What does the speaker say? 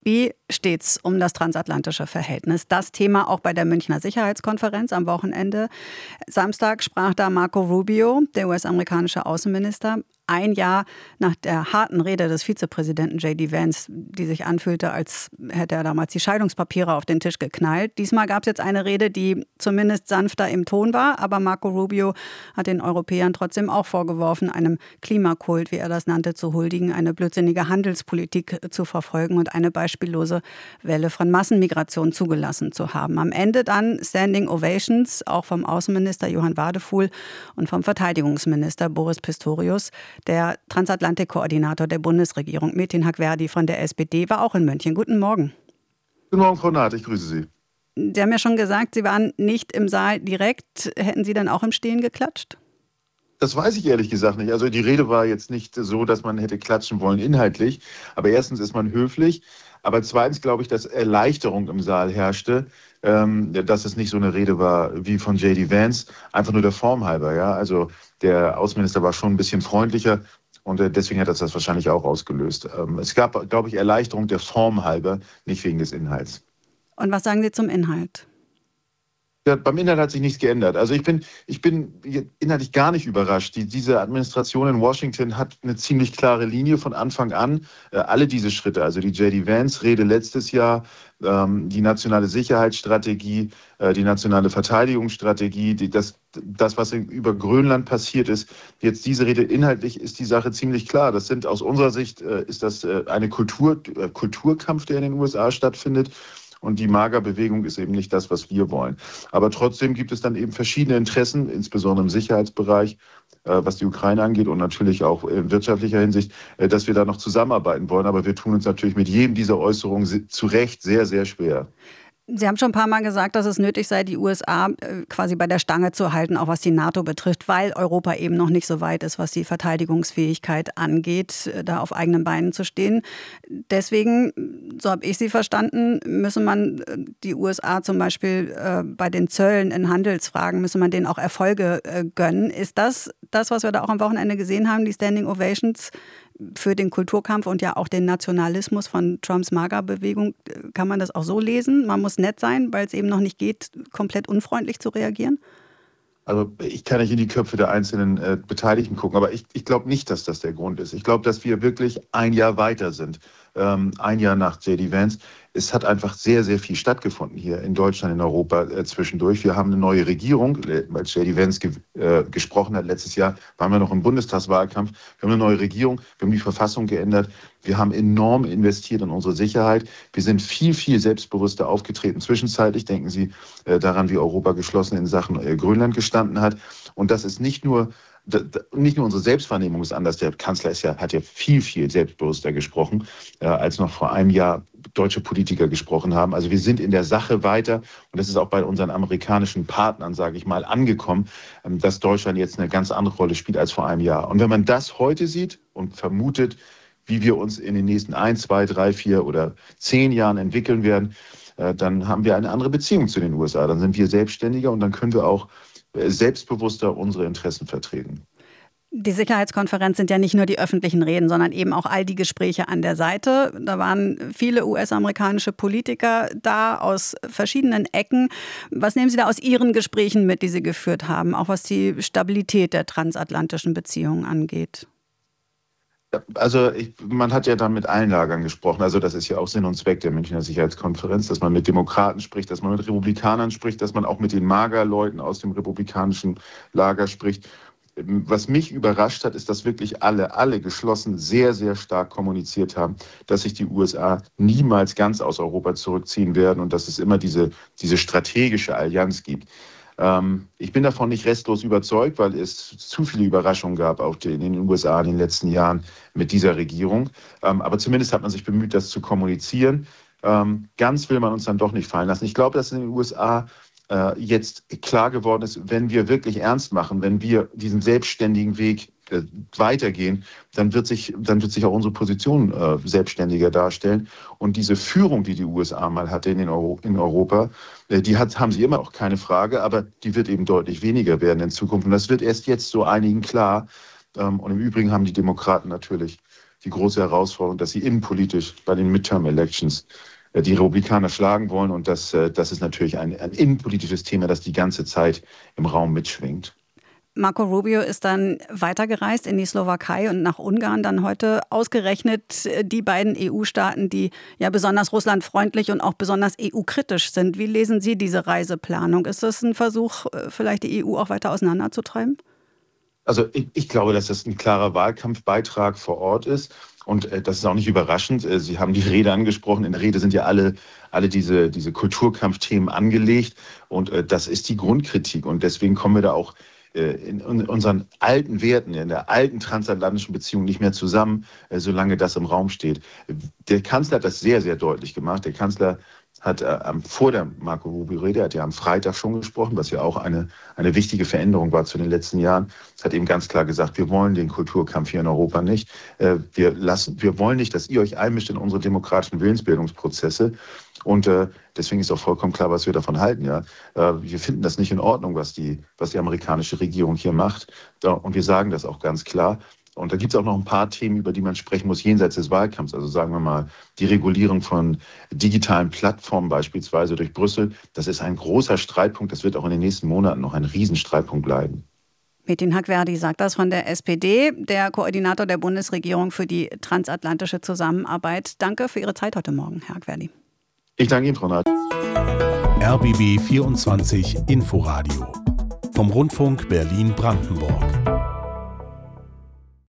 Wie steht's um das transatlantische Verhältnis? Das Thema auch bei der Münchner Sicherheitskonferenz am Wochenende. Samstag sprach da Marco Rubio, der US-amerikanische Außenminister, ein Jahr nach der harten Rede des Vizepräsidenten J.D. Vance, die sich anfühlte, als hätte er damals die Scheidungspapiere auf den Tisch geknallt. Diesmal gab es jetzt eine Rede, die zumindest sanfter im Ton war, aber Marco Rubio hat den Europäern trotzdem auch vorgeworfen, einem Klimakult, wie er das nannte, zu huldigen, eine blödsinnige Handelspolitik zu verfolgen und eine beispiellose Welle von Massenmigration zugelassen zu haben. Am Ende dann Standing Ovations, auch vom Außenminister Johann Wadefuhl und vom Verteidigungsminister Boris Pistorius. Der Transatlantik-Koordinator der Bundesregierung, Metin Hakhverdi von der SPD, war auch in München. Guten Morgen. Guten Morgen, Frau Naht, ich grüße Sie. Sie haben ja schon gesagt, Sie waren nicht im Saal direkt. Hätten Sie dann auch im Stehen geklatscht? Das weiß ich ehrlich gesagt nicht. Also die Rede war jetzt nicht so, dass man hätte klatschen wollen inhaltlich. Aber erstens ist man höflich. Aber zweitens glaube ich, dass Erleichterung im Saal herrschte, dass es nicht so eine Rede war wie von J.D. Vance, einfach nur der Form halber. Ja? Also der Außenminister war schon ein bisschen freundlicher und deswegen hat das wahrscheinlich auch ausgelöst. Es gab, glaube ich, Erleichterung der Form halber, nicht wegen des Inhalts. Und was sagen Sie zum Inhalt? Ja, beim Inhalt hat sich nichts geändert. Also ich bin inhaltlich gar nicht überrascht. Diese Administration in Washington hat eine ziemlich klare Linie von Anfang an. Alle diese Schritte, also die J.D. Vance-Rede letztes Jahr, die nationale Sicherheitsstrategie, die nationale Verteidigungsstrategie, das, was über Grönland passiert ist, jetzt diese Rede, inhaltlich ist die Sache ziemlich klar. Das sind aus unserer Sicht, ist das eine Kulturkampf, der in den USA stattfindet. Und die MAGA-Bewegung ist eben nicht das, was wir wollen. Aber trotzdem gibt es dann eben verschiedene Interessen, insbesondere im Sicherheitsbereich, was die Ukraine angeht und natürlich auch in wirtschaftlicher Hinsicht, dass wir da noch zusammenarbeiten wollen. Aber wir tun uns natürlich mit jedem dieser Äußerungen zu Recht sehr, sehr schwer. Sie haben schon ein paar Mal gesagt, dass es nötig sei, die USA quasi bei der Stange zu halten, auch was die NATO betrifft, weil Europa eben noch nicht so weit ist, was die Verteidigungsfähigkeit angeht, da auf eigenen Beinen zu stehen. Deswegen, so habe ich Sie verstanden, müsse man die USA zum Beispiel bei den Zöllen in Handelsfragen, müsse man denen auch Erfolge gönnen. Ist das, was wir da auch am Wochenende gesehen haben, die Standing Ovations für den Kulturkampf und ja auch den Nationalismus von Trumps MAGA-Bewegung, kann man das auch so lesen? Man muss nett sein, weil es eben noch nicht geht, komplett unfreundlich zu reagieren? Also ich kann nicht in die Köpfe der einzelnen Beteiligten gucken, aber ich glaube nicht, dass das der Grund ist. Ich glaube, dass wir wirklich ein Jahr weiter sind, ein Jahr nach J.D. Vance. Es hat einfach sehr, sehr viel stattgefunden hier in Deutschland, in Europa zwischendurch. Wir haben eine neue Regierung, als J.D. Vance gesprochen hat letztes Jahr, waren wir noch im Bundestagswahlkampf. Wir haben eine neue Regierung, wir haben die Verfassung geändert. Wir haben enorm investiert in unsere Sicherheit. Wir sind viel, viel selbstbewusster aufgetreten. Zwischenzeitlich denken Sie daran, wie Europa geschlossen in Sachen Grönland gestanden hat. Und das ist nicht nur unsere Selbstwahrnehmung ist anders. Der Kanzler hat ja viel, viel selbstbewusster gesprochen, als noch vor einem Jahr deutsche Politiker gesprochen haben. Also wir sind in der Sache weiter und das ist auch bei unseren amerikanischen Partnern, sage ich mal, angekommen, dass Deutschland jetzt eine ganz andere Rolle spielt als vor einem Jahr. Und wenn man das heute sieht und vermutet, wie wir uns in den nächsten 1, 2, 3, 4 oder 10 Jahren entwickeln werden, dann haben wir eine andere Beziehung zu den USA. Dann sind wir selbstständiger und dann können wir auch selbstbewusster unsere Interessen vertreten. Die Sicherheitskonferenz sind ja nicht nur die öffentlichen Reden, sondern eben auch all die Gespräche an der Seite. Da waren viele US-amerikanische Politiker da aus verschiedenen Ecken. Was nehmen Sie da aus Ihren Gesprächen mit, die Sie geführt haben, auch was die Stabilität der transatlantischen Beziehungen angeht? Also man hat ja dann mit allen Lagern gesprochen. Also das ist ja auch Sinn und Zweck der Münchner Sicherheitskonferenz, dass man mit Demokraten spricht, dass man mit Republikanern spricht, dass man auch mit den MAGA-Leuten aus dem republikanischen Lager spricht. Was mich überrascht hat, ist, dass wirklich alle geschlossen sehr, sehr stark kommuniziert haben, dass sich die USA niemals ganz aus Europa zurückziehen werden und dass es immer diese strategische Allianz gibt. Ich bin davon nicht restlos überzeugt, weil es zu viele Überraschungen gab auch in den USA in den letzten Jahren mit dieser Regierung. Aber zumindest hat man sich bemüht, das zu kommunizieren. Ganz will man uns dann doch nicht fallen lassen. Ich glaube, dass in den USA jetzt klar geworden ist, wenn wir wirklich ernst machen, wenn wir diesen selbstständigen Weg weitergehen, dann wird sich auch unsere Position selbstständiger darstellen. Und diese Führung, die die USA mal hatte in Europa, haben sie immer auch, keine Frage, aber die wird eben deutlich weniger werden in Zukunft. Und das wird erst jetzt so einigen klar. Und im Übrigen haben die Demokraten natürlich die große Herausforderung, dass sie innenpolitisch bei den Midterm-Elections die Republikaner schlagen wollen. Und das ist natürlich ein innenpolitisches Thema, das die ganze Zeit im Raum mitschwingt. Marco Rubio ist dann weitergereist in die Slowakei und nach Ungarn, dann heute ausgerechnet die beiden EU-Staaten, die ja besonders russlandfreundlich und auch besonders EU-kritisch sind. Wie lesen Sie diese Reiseplanung? Ist das ein Versuch, vielleicht die EU auch weiter auseinanderzutreiben? Also ich glaube, dass das ein klarer Wahlkampfbeitrag vor Ort ist. Und das ist auch nicht überraschend. Sie haben die Rede angesprochen. In der Rede sind ja alle diese Kulturkampfthemen angelegt. Und das ist die Grundkritik. Und deswegen kommen wir da auch in unseren alten Werten, in der alten transatlantischen Beziehung nicht mehr zusammen, solange das im Raum steht. Der Kanzler hat das sehr, sehr deutlich gemacht. Der Kanzler hat vor der Marco Rubio-Rede, hat ja am Freitag schon gesprochen, was ja auch eine wichtige Veränderung war zu den letzten Jahren, hat eben ganz klar gesagt, wir wollen den Kulturkampf hier in Europa nicht. Wir wollen nicht, dass ihr euch einmischt in unsere demokratischen Willensbildungsprozesse. Und deswegen ist auch vollkommen klar, was wir davon halten. Ja, wir finden das nicht in Ordnung, was die amerikanische Regierung hier macht. Und wir sagen das auch ganz klar. Und da gibt es auch noch ein paar Themen, über die man sprechen muss, jenseits des Wahlkampfs. Also sagen wir mal, die Regulierung von digitalen Plattformen beispielsweise durch Brüssel. Das ist ein großer Streitpunkt. Das wird auch in den nächsten Monaten noch ein Riesenstreitpunkt bleiben. Metin Hagverdi sagt das von der SPD, der Koordinator der Bundesregierung für die transatlantische Zusammenarbeit. Danke für Ihre Zeit heute Morgen, Herr Hagverdi. Ich danke Ihnen, Frau Naht. RBB 24 Inforadio vom Rundfunk Berlin-Brandenburg.